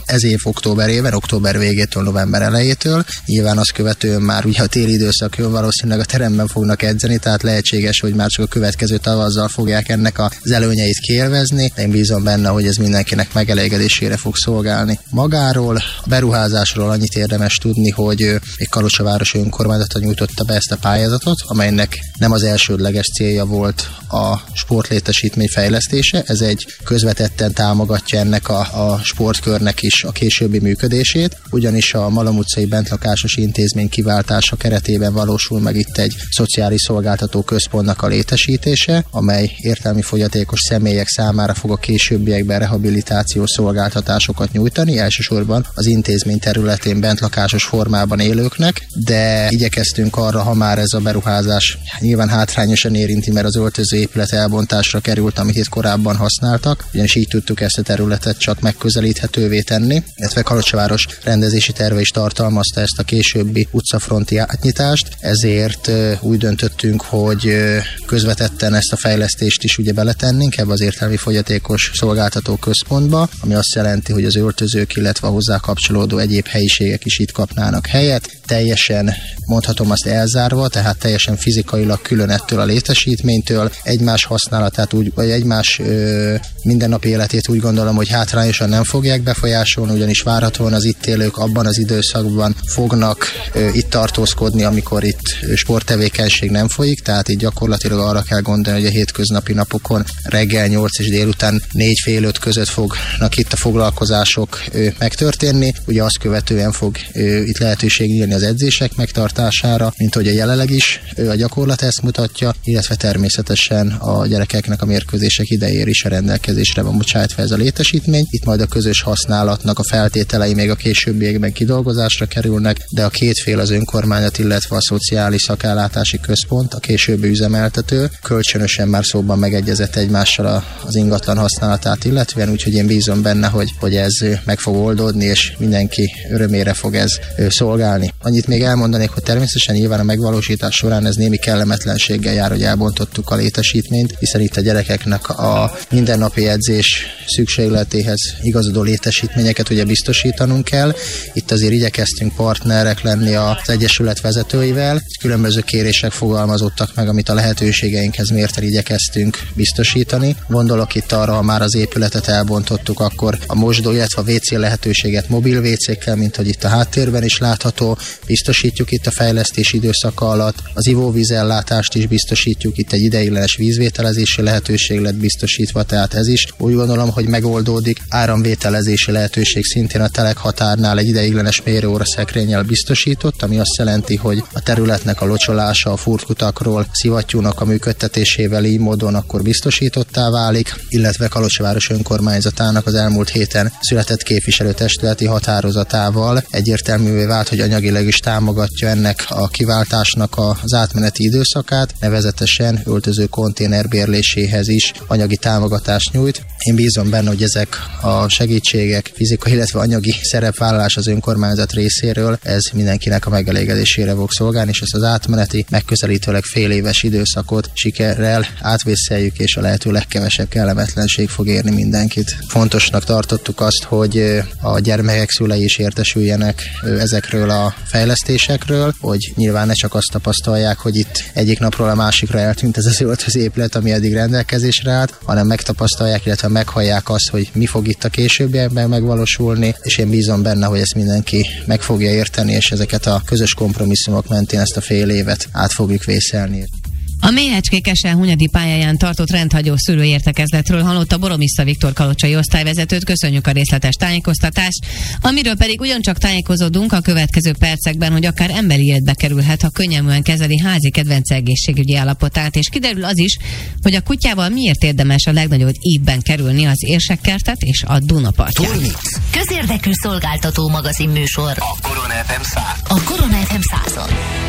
ez év októberében, október végétől, november elejétől. Nyilván azt követően már ugye a téli időszak jön, valószínűleg a teremben fognak edzeni, tehát lehetséges, hogy már csak a következő tavazzal fogják ennek az előnyeit kiélvezni. Én bízom benne, hogy ez mindenkinek megelégedésére fog szolgálni. Magáról, a beruházásról annyit érdemes tudni, hogy egy Kalocsaváros önkormányzata nyújtotta be ezt a pályázatot, amelynek nem az elsődleges célja volt a sportlétesítmény fejlesztése, ez egy közvetetten támogatja ennek a, a sportkörnek is a későbbi működését, ugyanis a Malom utcai bentlakásos intézmény kiváltása keretében valósul meg itt egy szociális szolgáltató központnak a létesítése, amely értelmi fogyatékos személyek számára fog a későbbiekben rehabilitációs szolgáltatásokat nyújtani, elsősorban az intézmény területén bentlakásos formában élőknek, de igyekeztünk arra, ha már ez a beruházás nyilván hátrányosan érinti, mert az öltöző épület elbontásra került, amit itt korábban használtak, ugyanis így tudtuk ezt a területet csak megközelíthetővé tenni, illetve Kalocsaváros rendezési terve is tartalmazta ezt a későbbi utcafronti átnyitást, ezért úgy döntöttünk, hogy közvetetten ezt a fejlesztést is ugye beletennénk ebbe az értelmi fogyatékos szolgáltató központba, ami azt jelenti, hogy az öltözők, illetve a hozzá kapcsolódó egyéb helyiségek is itt kapnának helyet, teljesen mondhatom azt elzárva, tehát teljesen fizikailag külön ettől a létesítménytől, egymás használatát úgy, vagy egymás ö, mindennapi életét úgy gondolom, hogy hátrányosan nem fogják befolyásolni, ugyanis várhatóan az itt élők abban az időszakban fognak ö, itt tartózkodni, amikor itt sporttevékenység nem folyik, tehát itt gyakorlatilag arra kell gondolni, hogy a hétköznapi napokon reggel nyolc és délután négy fél öt között fognak itt a foglalkozások ö, megtörténni, ugye azt követően fog ö, itt lehetőség nyílni az edzések megtartására, mint hogy a jelenleg is ö, a gyakorlat ezt mutatja, illetve természetesen a gyerekeknek a mérkőzések idejére is a rendelkezésre van bocsájtva ez a létesítmény. Itt majd a közös használatnak a feltételei még a későbbiekben kidolgozásra kerülnek, de a két fél, az önkormányzat, illetve a szociális szakállátási központ, a későbbi üzemeltető kölcsönösen már szóban megegyezett egymással az ingatlan használatát illetően, úgyhogy én bízom benne, hogy, hogy ez meg fog oldódni, és mindenki örömére fog ez szolgálni. Annyit még elmondanék, hogy természetesen nyilván a megvalósítás során ez némi kellemetlenséggel jár, hogy elbontottuk a létesítményt, hiszen itt a gyerekeknek a mindennapi edzés szükségletéhez igazodó létesítményeket ugye biztosítanunk kell. Itt azért igyekeztünk partnerek lenni az egyesület vezetőivel, különböző kérések fogalmazottak meg, amit a lehetőségeinkhez mérten igyekeztünk biztosítani. Gondolok itt arra, ha már az épületet elbontottuk, akkor a mosdó, illetve a vé cé lehetőséget mobil vécékkel, mint hogy itt a háttérben is látható, biztosítjuk itt a fejlesztési időszaka alatt, az ivóvízellátást is biztosítjuk, itt egy ideiglenes vízvételezési lehetőség lett biztosítva, tehát ez is úgy gondolom, hogy megoldódik. Áramvételezési lehetőség szintén a Telek határnál egy ideiglenes mérőóra szekrényel biztosított, ami azt jelenti, hogy a területnek a locsolása a furtkutakról szivattyúnak a működtetésével így módon akkor biztosítottá válik, illetve Kalocsaváros önkormányzatának az elmúlt héten született képviselőtestületi határozatával egyértelművé vált, hogy anyagileg is támogatja ennek a kiváltásnak az átmeneti időszakát, nevezetesen öltöző konténer bérléséhez is anyagi támogatást nyújt. Én bízom benne, hogy ezek a segítségek, fizikai, illetve anyagi szerepvállalás az önkormányzat részéről, ez mindenkinek a megelégedésére fog szolgálni, és ezt az átmeneti, megközelítőleg fél éves időszakot sikerrel átvészeljük, és a lehető legkevesebb kellemetlenség fog érni mindenkit. Fontosnak tartottuk azt, hogy a gyermekek szülei is értesüljenek ezekről a fejlesztésekről, hogy nyilván ne csak azt tapasztalják, hogy itt egyik napról a másikra eltűnt ez az öltözőépület, ami eddig rendelkezésre állt, hanem megtapasztalják, illetve meghallják azt, hogy mi fog itt a későbbiekben megvalósulni, és én bízom benne, hogy ezt mindenki meg fogja érteni, és ezeket a közös kompromisszumok mentén ezt a fél évet át fogjuk vészelni.
A Méhecské-Kesen Hunyadi pályáján tartott rendhagyó szülőértekezletről hallotta Boromissza Viktor kalocsai osztályvezetőt. Köszönjük a részletes tájékoztatást, amiről pedig ugyancsak tájékozódunk a következő percekben, hogy akár emberi életbe kerülhet, ha könnyelműen kezeli házi kedvence egészségügyi állapotát, és kiderül az is, hogy a kutyával miért érdemes a legnagyobb ívben kerülni az Érsekkertet és a Dunapartját.
Közérdekű szolgáltató magazin műsor
A Korona ef em száz.
A Korona ef em százon.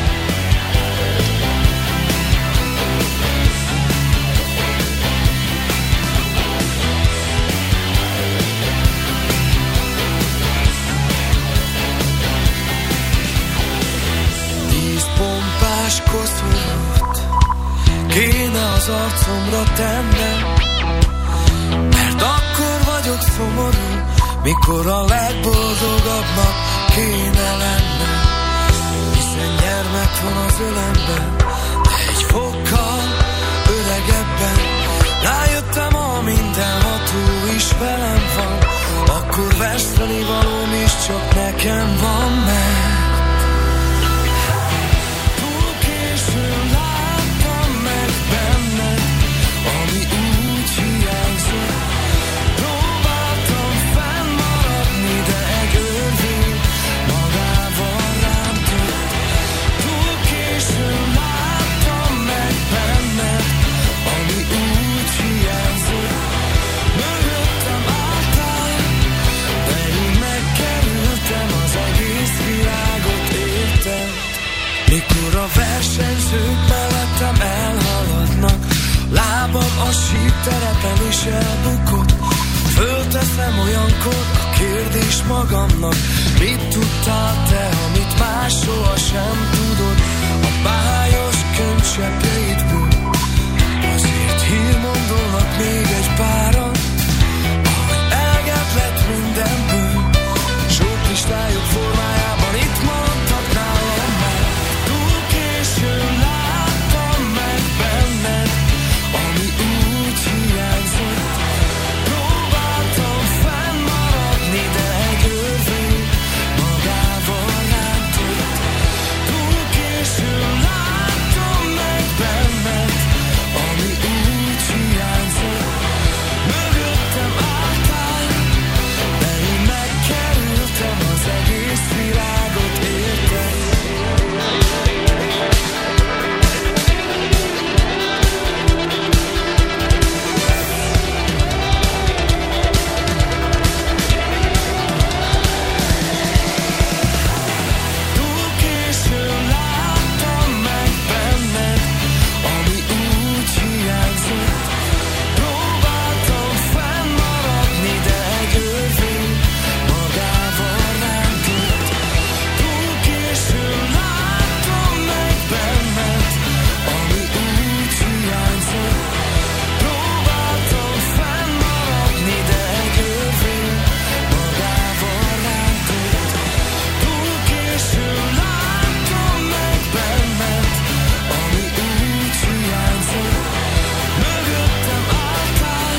Koszorút kéne az arcomra tennem, mert akkor vagyok szomorú, mikor a legboldogabbnak kéne lennem, hiszen gyermek van az ölemben, de egy fokkal öregebben. Rájöttem, a mindenható is velem van, akkor veszteni valóm is csak nekem van, mert túl későn láttam meg benned, ami úgy hiányzott. Próbáltam fennmaradni, de egy örvény magával rántott. Túl későn láttam meg benned, ami úgy hiányzott. Mögöttem álltál, de én megkerültem, az egész világot értem. Mikor a versenyzők mellettem elhaladnak, lábam a síkterepen is elbukott. Fölteszem olyankor a kérdés magamnak, mit tudtál te, amit más sohasem tudod. A bájos könycseppjeidből azért hírmondolnak még egy páran, ahogy eleget lett mindenből. Sok listájuk formájában itt maradtak nálam már. Túl későn láttam meg benned, ami úgy hiányzott. Próbáltam fennmaradni, de egy örvény magával rántott. Túl későn láttam meg benned, ami úgy hiányzott. Mögöttem álltál, de én megkerültem, az egész világot értem. Túl későn láttam meg benned, ami úgy hiányzott. Próbáltam fennmaradni, de egy örvény magával rántott. Túl későn láttam meg benned, ami úgy hiányzott. Próbáltam fennmaradni, de egy örvény magával rántott. Túl későn láttam meg benned, ami úgy hiányzott. Mögöttem álltál,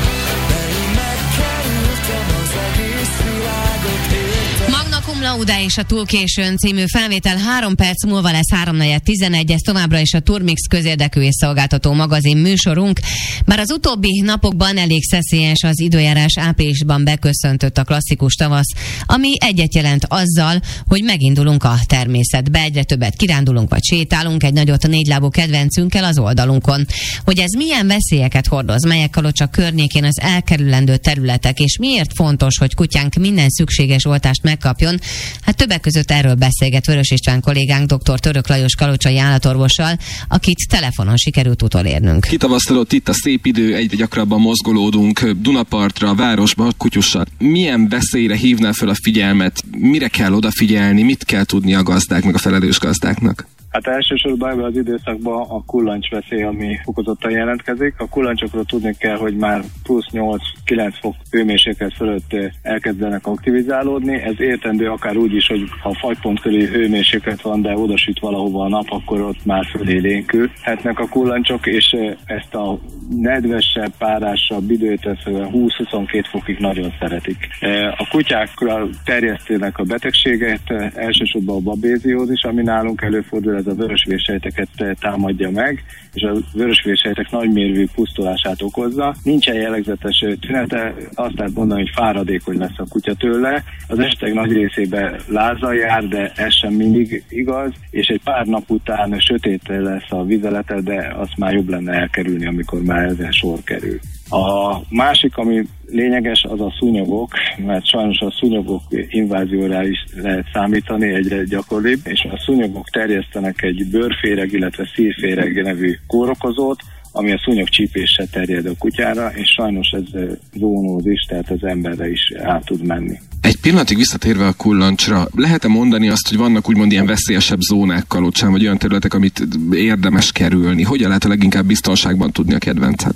de én megkerültem, az egész világot értem.
Magna Cum Laude és a Túl későn című felvétel három perc múlva lesz háromnegyed tizenegy, ez továbbra is a Turmix közérdekű és szolgáltató magazin műsorunk. Bár az utóbbi napokban elég szeszélyes az időjárás, áprilisban beköszöntött a klasszikus tavasz, ami egyet jelent azzal, hogy megindulunk a természetbe, egyre többet kirándulunk vagy sétálunk egy nagyot a négylábú kedvencünkkel az oldalunkon. Hogy ez milyen veszélyeket hordoz, melyek Kalocsa környékén az elkerülendő területek, és miért fontos, hogy kutyánk minden szükséges oltást megkapjon, hát többek között erről beszélget Vörös István kollégánk, dr. Török Lajos kalocsai állatorvossal, akit telefonon sikerült utolérnünk.
Kitavasztalott itt a szép idő, egyre gyakrabban mozgolódunk Dunapartra, városba, kutyussal. Milyen veszélyre hívná fel a figyelmet? Mire kell odafigyelni? Mit kell tudni a gazdák, meg a felelős gazdáknak?
Hát elsősorban ebben az időszakban a kullancs veszély, ami fokozottan jelentkezik. A kullancsokról tudni kell, hogy már plusz nyolc-kilenc fok hőmérséklet fölött elkezdenek aktivizálódni. Ez értendő akár úgy is, hogy ha fagypont körüli hőmérséklet van, de odasüt valahova a nap, akkor ott már fölélénkülhetnek a kullancsok, és ezt a nedvesebb, párásabb időt húsz-huszonkettő fokig nagyon szeretik. A kutyákra terjesztenek a betegséget, elsősorban a babéziózis, ami nálunk előfordul, ez a vörösvérsejteket támadja meg, és a vörösvérsejtek nagymérvű pusztulását okozza. Nincsen jellegzetes tünete, azt lehet mondani, hogy fáradékony lesz a kutya tőle. Az esetek nagy részében lázzal jár, de ez sem mindig igaz, és egy pár nap után sötét lesz a vizelete, de azt már jobb lenne elkerülni, amikor már ezen sor kerül. A másik, ami lényeges, az a szúnyogok, mert sajnos a szúnyogok invázióra is lehet számítani, egyre gyakoribb, és a szúnyogok terjesztenek egy bőrféreg, illetve szívféreg nevű kórokozót, ami a szúnyogcsípéssel terjed a kutyára, és sajnos ez zónózis, tehát az emberre is át tud menni.
Egy pillanatig visszatérve a kullancsra, lehet-e mondani azt, hogy vannak úgymond ilyen veszélyesebb zónák Kalocsán, vagy olyan területek, amit érdemes kerülni? Hogyan lehet a leginkább biztonságban tudni a kedvencet?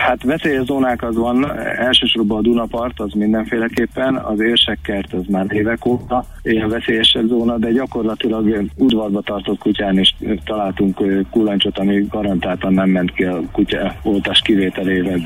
Hát veszélyes zónák az van, elsősorban a Dunapart, az mindenféleképpen, az Érsekkert az már évek óta ilyen veszélyesebb zóna, de gyakorlatilag udvarba tartott kutyán is találtunk kullancsot, ami garantáltan nem ment ki a kutya oltás kivételével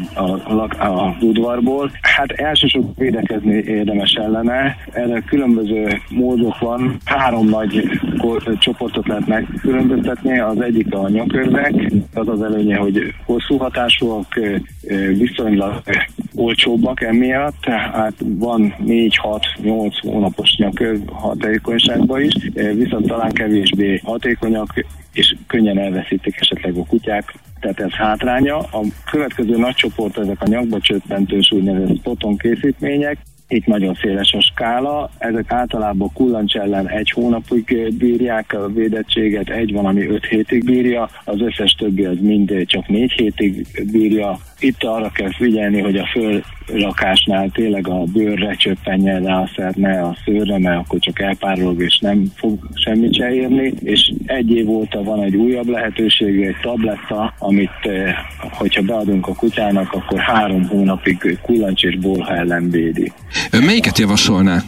az udvarból. Hát elsősorban védekezni érdemes ellene, erre különböző módok van, három nagy csoportot lehet megkülönböztetni, az egyik a nyakörvek, az az előnye, hogy hosszú hatásúak, viszonylag olcsóbbak emiatt, tehát van négy hat nyolc hónapos nyakörv hatékonyságban is, viszont talán kevésbé hatékonyak, és könnyen elveszítik esetleg a kutyák, tehát ez hátránya. A következő nagy csoport ezek a nyakba csöppentős úgynevezett spoton készítmények. Itt nagyon széles a skála, ezek általában kullancs ellen egy hónapig bírják a védettséget, egy van, ami öt hétig bírja, az összes többi az mind csak négy hétig bírja. Itt arra kell figyelni, hogy a fölrakásnál tényleg a bőrre csöppenjen rá a szer, ne a szőrre, mert akkor csak elpárolog és nem fog semmit se érni. És egy év óta van egy újabb lehetőség, egy tabletta, amit hogyha beadunk a kutyának, akkor három hónapig kullancs és bolha ellen védi.
Ön melyiket javasolná?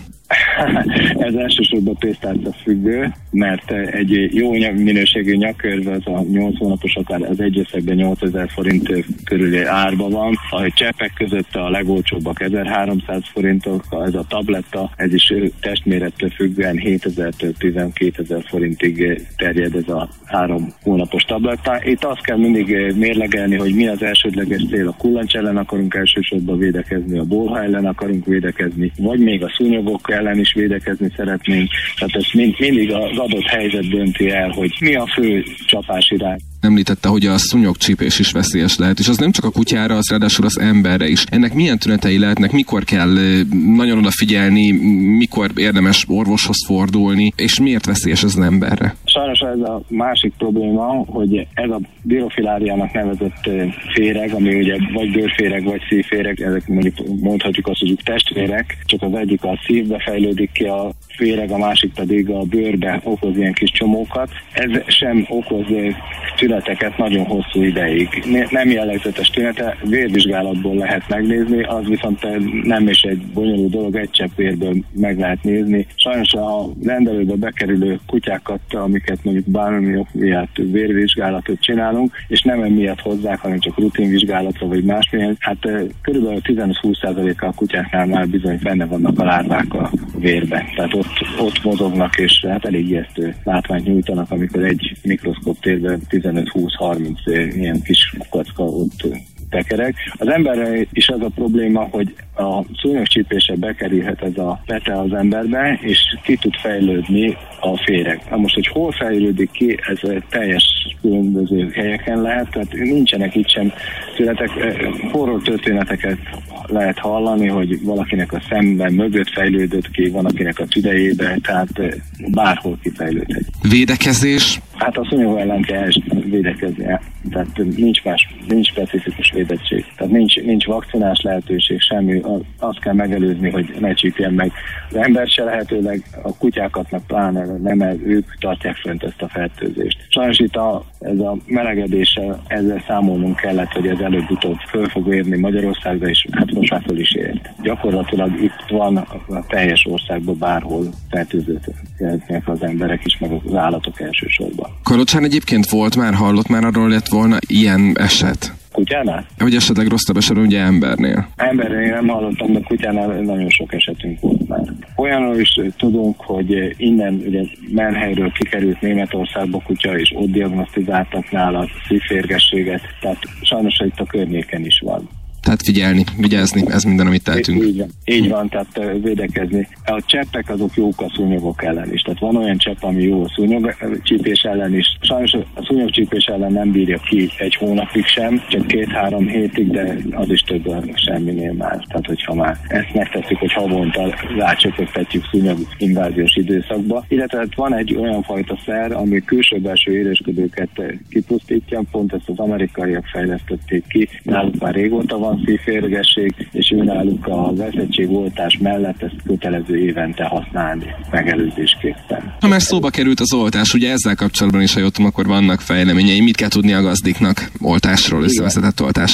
Ez elsősorban pénztárca függő, mert egy jó minőségű nyakörv, az a nyolc hónapos akár az egy összegben nyolcezer forint körüli árban van. A cseppek között a legolcsóbbak ezerháromszáz forintok, ez a tabletta, ez is testmérettől függően hétezertől tizenkétezer forintig terjed ez a három hónapos tabletta. Itt azt kell mindig mérlegelni, hogy mi az elsődleges cél. A kullancs ellen akarunk elsősorban védekezni, a bolha ellen akarunk védekezni, vagy még a szúnyogok ellen is védekezni szeretnénk. Tehát ez mind, mindig az adott helyzet dönti el, hogy mi a fő csapás irány.
Említette, hogy a szúnyogcsípés is veszélyes lehet, és az nem csak a kutyára, az ráadásul az emberre is. Ennek milyen tünetei lehetnek, mikor kell nagyon odafigyelni, mikor érdemes orvoshoz fordulni, és miért veszélyes az emberre?
Sajnos ez a másik probléma, hogy ez a birofiláriának nevezett féreg, ami ugye vagy bőrféreg, vagy szívféreg, ezek mondjuk mondhatjuk azt, hogy testvérek, csak az egyik a szívbe fejlődik ki a féreg, a másik pedig a bőrbe okoz ilyen kis csomókat. Ez sem okoz tüneteket nagyon hosszú ideig. Nem jellegzetes tünete, vérvizsgálatból lehet megnézni, az viszont nem is egy bonyolult dolog, egy csepp vérből meg lehet nézni. Sajnos a rendelőbe bekerülő kutyákat, amiket mondjuk bármi miatt vérvizsgálatot csinálunk, és nem emiatt hozzák, hanem csak rutinvizsgálatra vagy másmilyen, hát körülbelül tíz-húsz százaléka a kutyáknál már bizony benne vannak a lárvák a vérben. Tehát ott, ott mozognak, és hát elég ijesztő látványt nyújtanak, amikor egy mikroszkóp térben tizenöt-húsz-harminc ilyen kis kocka ott tekerek. Az emberre is az a probléma, hogy a szúnyogcsípéssel bekerülhet ez a pete az emberbe, és ki tud fejlődni a féreg. Na most, hogy hol fejlődik ki, ez teljes különböző helyeken lehet, tehát nincsenek itt sem születek. Horror történeteket lehet hallani, hogy valakinek a szemben mögött fejlődött ki, van akinek a tüdejébe, tehát bárhol kifejlődhet.
Védekezés?
Hát a szúnyog ellen kell védekezni, tehát nincs más, nincs specifikus védettség. Tehát nincs, nincs vakcinás lehetőség, semmi, azt kell megelőzni, hogy ne csípjen meg. Az ember se lehetőleg, a kutyákatnak pláne nem, ők tartják fönt ezt a fertőzést. Sajnos itt a, ez a melegedéssel ezzel számolnunk kellett, hogy ez előbb-utóbb föl fog érni Magyarországra, és hát most már föl is ért. Gyakorlatilag itt van a teljes országban bárhol fertőződnek az emberek is, meg az állatok elsősorban.
Kalocsán egyébként volt már, hallott már arról lett volna ilyen eset?
Kutyánál?
Vagy esetleg rosszabb esetben ugye embernél?
Embernél nem hallottam, de kutyánál nagyon sok esetünk volt már. Olyanról is tudunk, hogy innen ugye menhelyről kikerült Németországba kutya, és ott diagnosztizáltak nála szívférgességet, tehát sajnos itt a környéken is van.
Tehát figyelni, vigyázni, ez minden, amit tehetünk.
Így van, így van, tehát védekezni. A cseppek azok jók a szúnyogok ellen is. Tehát van olyan csepp, ami jó a szúnyogcsípés ellen is. Sajnos a szúnyogcsípés ellen nem bírja ki egy hónapig sem, csak két-három hétig, de az is több semminél már. Tehát, hogyha már ezt megtesszük, hogy havonta rácsöpögtetjük szúnyoginváziós időszakba. Illetve van egy olyan fajta szer, ami külső-belső élősködőket kipusztítja, pont ezt az amerikaiak fejlesztették ki, náluk már régóta van szívférgesség, és ő náluk a veszettségoltás mellett ezt kötelező évente használni megelőzésképpen.
Ha már szóba került az oltás, ugye ezzel kapcsolatban is, ha jöttem, akkor vannak fejleményei. Mit kell tudni a gazdiknak oltásról, összevezetett oltásról?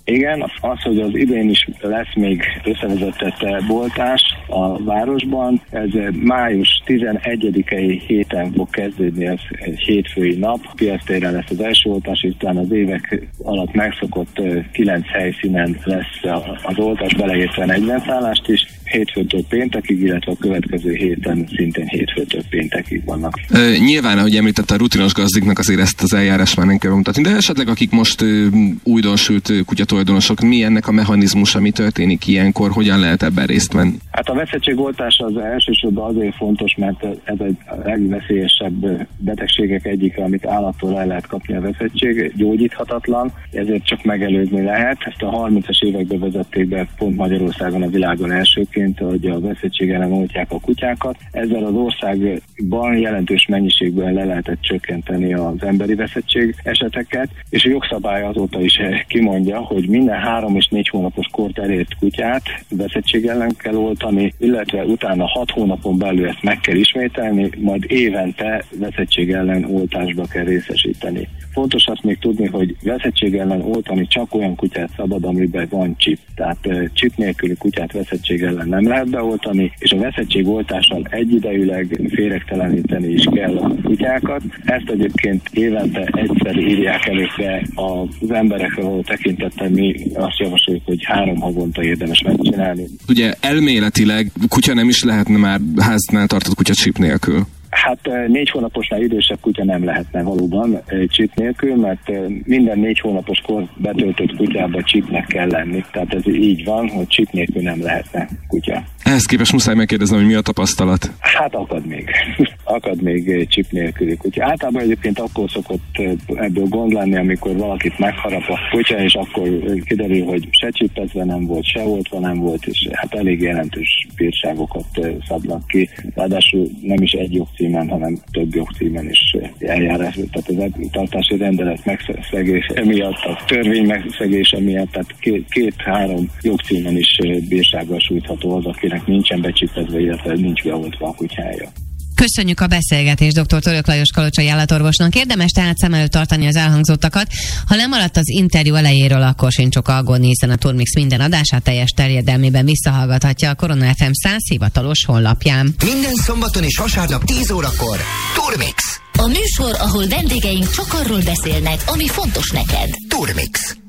Igen, az, hogy az idén is lesz még összevezetett boltás a városban, ez május tizenegyedikei héten fog kezdődni, ez egy hétfői nap. Piactéren lesz az első oltás, és utána az évek alatt megszokott kilenc helyszínen lesz az oltás, beleértve negyvenszállást is, hétfőtől péntekig, illetve a következő héten szintén hétfőtől péntekig vannak.
Ö, nyilván, ahogy említette, a rutinos gazdiknak azért ezt az eljárás már nem kell bemutatni, de esetleg akik most ö, újdonsült kutyatulajdonosok, mi ennek a mechanizmusa, mi történik ilyenkor, hogyan lehet ebben részt venni?
Hát a veszettségoltás az elsősorban azért fontos, mert ez egy legveszélyesebb betegségek egyik, amit állattól el lehet kapni a veszettség, gyógyíthatatlan, ezért csak megelőzni lehet. Ezt a harmincas években vezették be pont Magyarországon a világon elsőként, hogy a veszettség ellen oltják a kutyákat. Ezzel az országban jelentős mennyiségben le lehetett csökkenteni az emberi veszettség eseteket, és a jogszabály azóta is kimondja, hogy minden három és négy hónapos kort elért kutyát veszettség ellen kell oltani, illetve utána hat hónapon belül ezt meg kell ismételni, majd évente veszettség ellen oltásba kell részesíteni. Fontos azt még tudni, hogy veszettség ellen oltani csak olyan kutyát szabad, amiben van csip. Tehát csip nélküli kutyát veszettség ellen nem lehet beoltani, és a veszettség oltással egyidejűleg féregteleníteni is kell a kutyákat. Ezt egyébként évente egyszer írják előtte az emberekre való tekintettel, mi azt javasoljuk, hogy három havonta érdemes megcsinálni.
Ugye elméletileg kutya nem is lehetne már háznál tartott kutya csip nélkül.
Hát négy hónaposnál idősebb kutya nem lehetne valóban csip nélkül, mert minden négy hónapos kor betöltött kutyában csipnek kell lenni. Tehát ez így van, hogy csip nélkül nem lehetne kutya.
Ehhez képest muszáj megkérdeznem, hogy mi a tapasztalat?
Hát akad még. Akad még csip nélküli kutya. Általában egyébként akkor szokott ebből gond lenni, amikor valakit megharap a kutya, és akkor kiderül, hogy se csipezve nem volt, se oltva nem volt, és hát elég jelentős bírságokat szabnak ki. Ráadásul nem is egy jogcímen, hanem több jogcímen is eljárás. Tehát az tartási rendelet megszegése miatt, a törvény megszegése miatt, tehát két-három jogcímen is bírsággal sújtható az, akinek nincsen becsipezve, illetve nincs beoltva a kutyája.
Köszönjük a beszélgetést dr. Török Lajos kalocsai állatorvosnak. Érdemes tehát szem előtt tartani az elhangzottakat. Ha lemaradt az interjú elejéről, akkor sincs ok aggódni, hiszen a Turmix minden adását teljes terjedelmében visszahallgathatja a Korona ef em száz hivatalos honlapján.
Minden szombaton és vasárnap tíz órakor Turmix.
A műsor, ahol vendégeink csak arról beszélnek, ami fontos neked.
Turmix.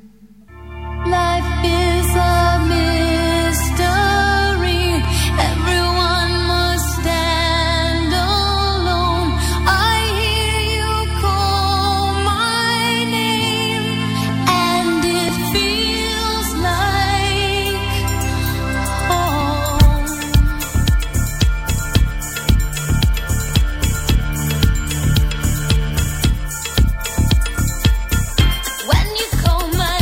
Life is a mystery. Everyone must stand alone. I hear you call my name, and it feels like home. When you call my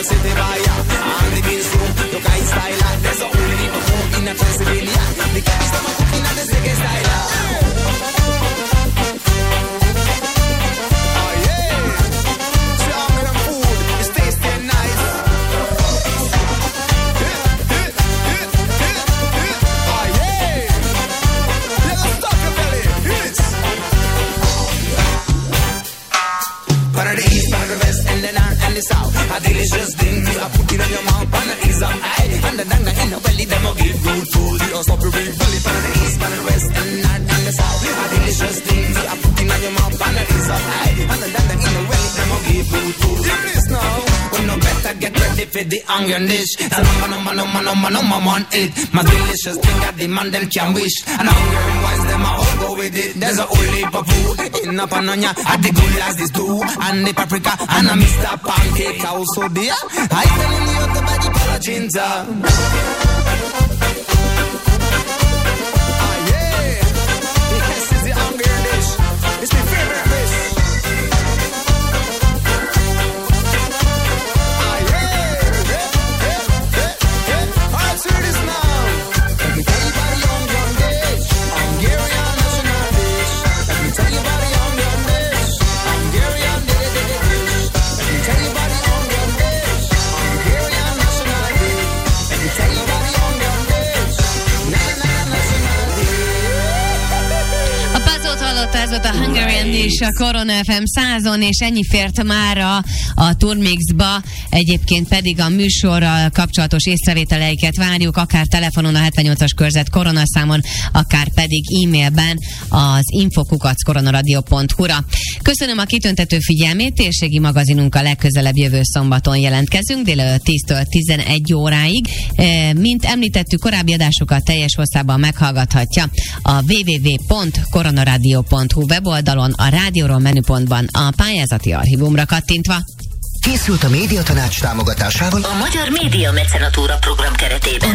city fire. And the bass room, look at his style. There's a whole heap of food in a Pennsylvania. The cats them are cooking at the second style. Oh yeah, strong with them food, it's tasty and nice. Hit, hit, hit, hit, hit. Oh yeah, let us stop your belly. Hits. Part of the east, part of the west, and the north and the south. A delicious thing, I put it on your mouth, and the ease of eye, and the danga in the belly, them will give good food. You stop your big belly, part of the east, part of the west, and the north and the south. A delicious thing, I put it on your mouth, and the ease of eye, and the danga in the belly, them will give good food. Here it is now. Well, no better get ready for the hunger dish. The number, number, number, number, number one it. My delicious thing that the man them can wish. And hunger and wise them I all go with it. There's a whole heap of food in a panonia. At the good as this too, and the paprika, and a Mister Pancake also there. I tell him you the body palachinta. Ah yeah, this is the hunger dish. It's my favorite dish.
Ez volt a Hungarian és a Korona ef em százon, és ennyi fért mára a Turmixba. Egyébként pedig a műsorral kapcsolatos észrevételeiket várjuk, akár telefonon a hetvennyolcas körzet koronaszámon, akár pedig e-mailben az infokukac koronaradio pont hu-ra. Köszönöm a kitüntető figyelmét, térségi magazinunkkal legközelebb jövő szombaton jelentkezünk, délelőtt tíztől tizenegy óráig. Mint említettük, korábbi adásokat teljes hosszában meghallgathatja a double-u double-u double-u pont koronaradio pont hu weboldalon, a rádióról menüpontban a pályázati archívumra kattintva.
Készült a Médiatanács támogatásával
a Magyar Média Mecenatúra program keretében.